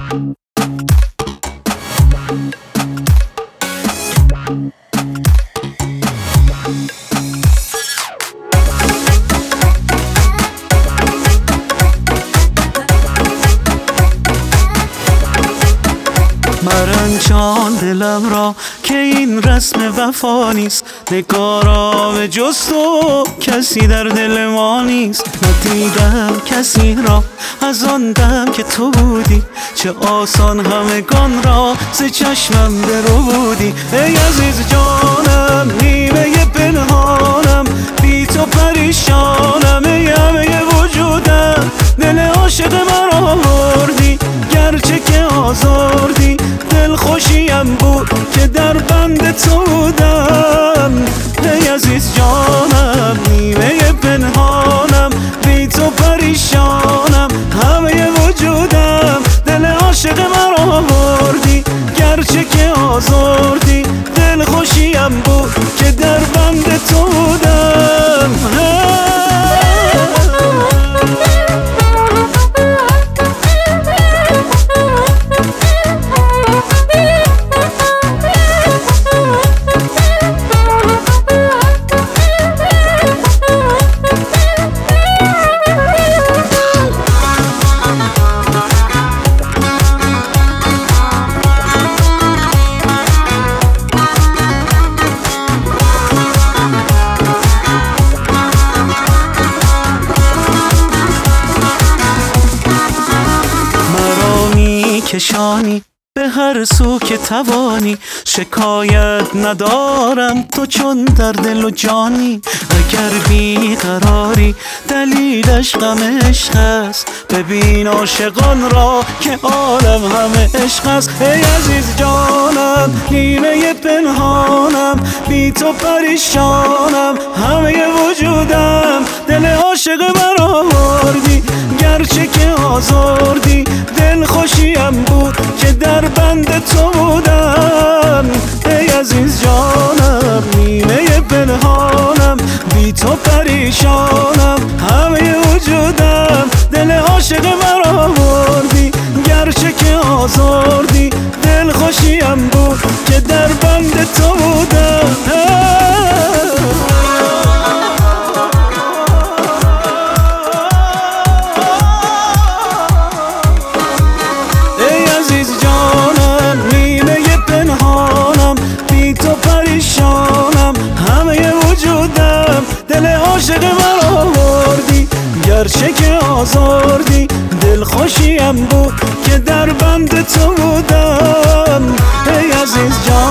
مرنجان دلم را که این رسم وفا نیست، نگارا به جز تو کسی در دل ما نیست. ندیدم کسی را از آن دم که تو بودی، چه آسان همگان را ز چشمم برو بودی. ای عزیز جانم نیمه پنهانم، بی تو پریشانم، ای همه وجودم دل عاشق من آوردی، گرچه که آزردی دل خوشیم بود که در بند تو بودم. ای عزیز جانم نیمه پنهانم، بی تو پریشانم، همه وجودم دل عاشق من آوردی، گرچه که آزردی دل خوشیم بود که در بند تو بودم. کشانی به هر سو که توانی، شکایت ندارم تو چون در دل و جانی. اگر بیقراری دلیلش غم عشق است، ببین عاشقان را که عالم همه عشق است. ای عزیز جانم نیمه پنهانم، بی تو پریشانم، همه وجودم دل عاشق من آوردی، گرچه که آزردی دل خوشیم بود که در بند تو بودم. ای عزیز جانم نیمه پنهانم، بی تو پریشانم، همه وجودم دل عاشق من آوردی، گرچه که آزردی دل خوشیم بود که در بند تو بودم. دل عاشق من آوردی، گرچه که آزردی دل خوشیم بود که در بند تو بودم. ای عزیز جان